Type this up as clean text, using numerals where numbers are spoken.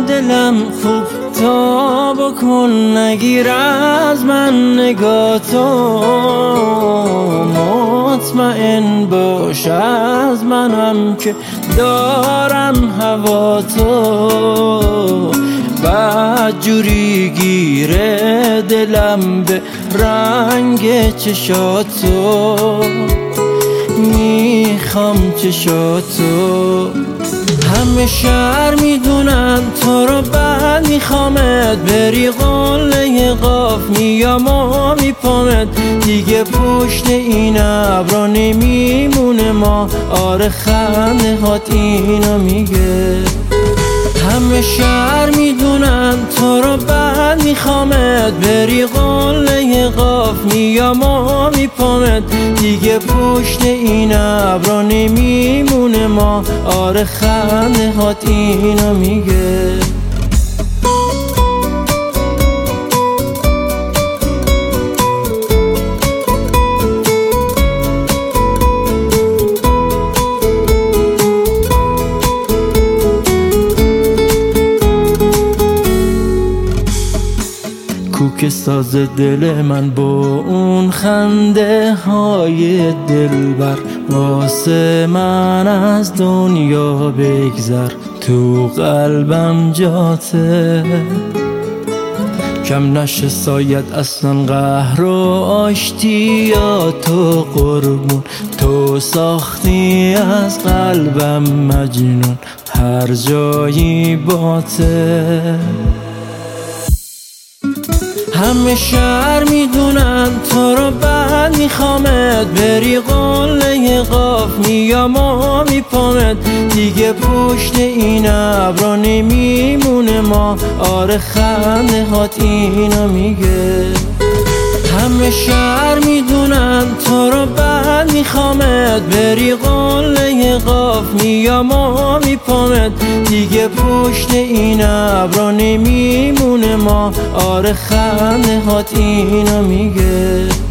دلم خوب تا بکن، نگیر از من نگاه تو، مطمئن باش از منم که دارم هوا تو. بدجوری گیره دلم به رنگ چشاتو، میخوام چشاتو. همه شهر میدونن تو رو بد میخوامت، بری قله قاف میام و میپامت، دیگه پشت این ابرا نمیمونه ما. آره خنده هات اینو میگه. همه شهر میدونن تو رو بد میخوامت، بری قله قاف میام و میپامت، دیگه پشت این ابرا نمیمونه ما. آره خنده هات اینو میگه. کوک ساز دل من با اون خنده های دلبر، واسه من از دنیا بگذر، تو قلبم جاته. کم نشه سایت اصلا قهر و آشتیاتو قربون، تو ساختی از قلبم مجنون، هر جایی باته. همه شهر میدونن تو رو بد میخوامت، بری قله قاف میام و میپامت، دیگه پشت این ابرا نمیمونه ما. آره خنده هات اینو میگه. همه شهر میدونن تو رو بد میخوامت، بری قله قاف میام و میپامت، دیگه پشت این ابرا نمیمونه ما. آره خنده هات اینو میگه.